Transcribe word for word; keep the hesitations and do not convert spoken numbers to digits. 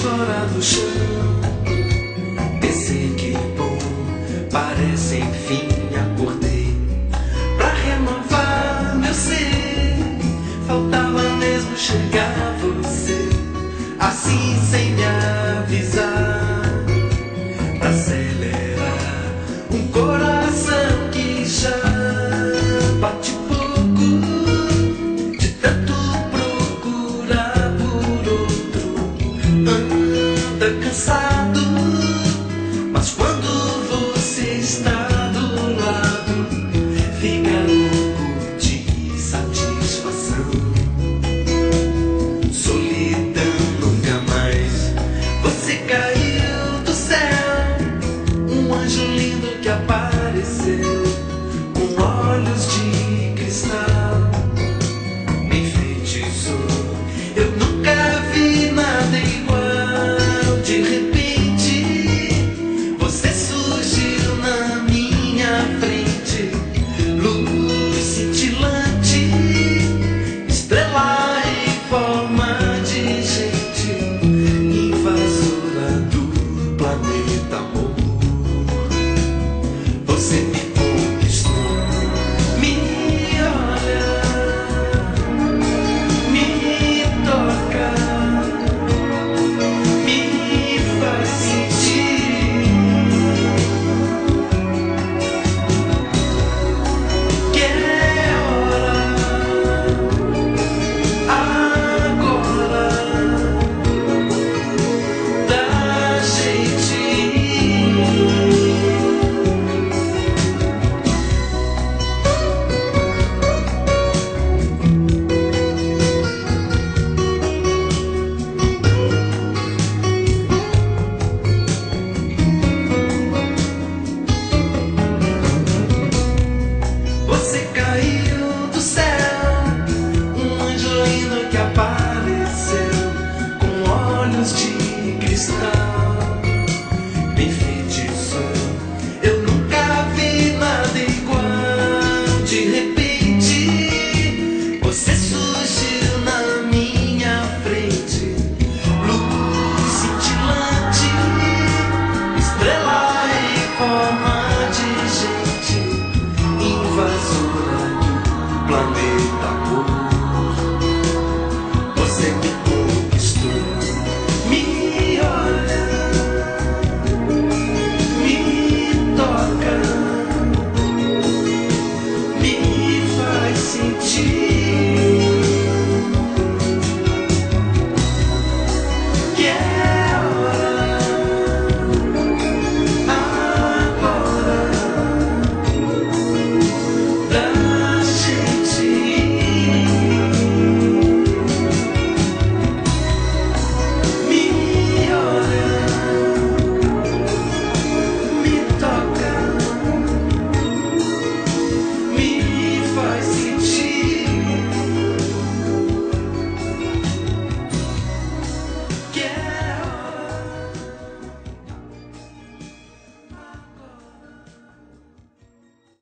fora do chão. Pensei que bom, parece enfim acordei. Pra renovar meu ser, faltava mesmo chegar você, assim sem me avisar. Pra acelerar um coração que já bate pouco, de tanto procurar por outro, anda cansado. Mas quando você está do lado, fica louco de satisfação. Solidão nunca mais. Você caiu do céu, um anjo lindo que apareceu, com olhos de cristal, me enfeitiçou. Eu nunca vi nada igual. De repente você surgiu na minha frente, luz cintilante, estrela em forma de gente, invasora do planeta amor. Você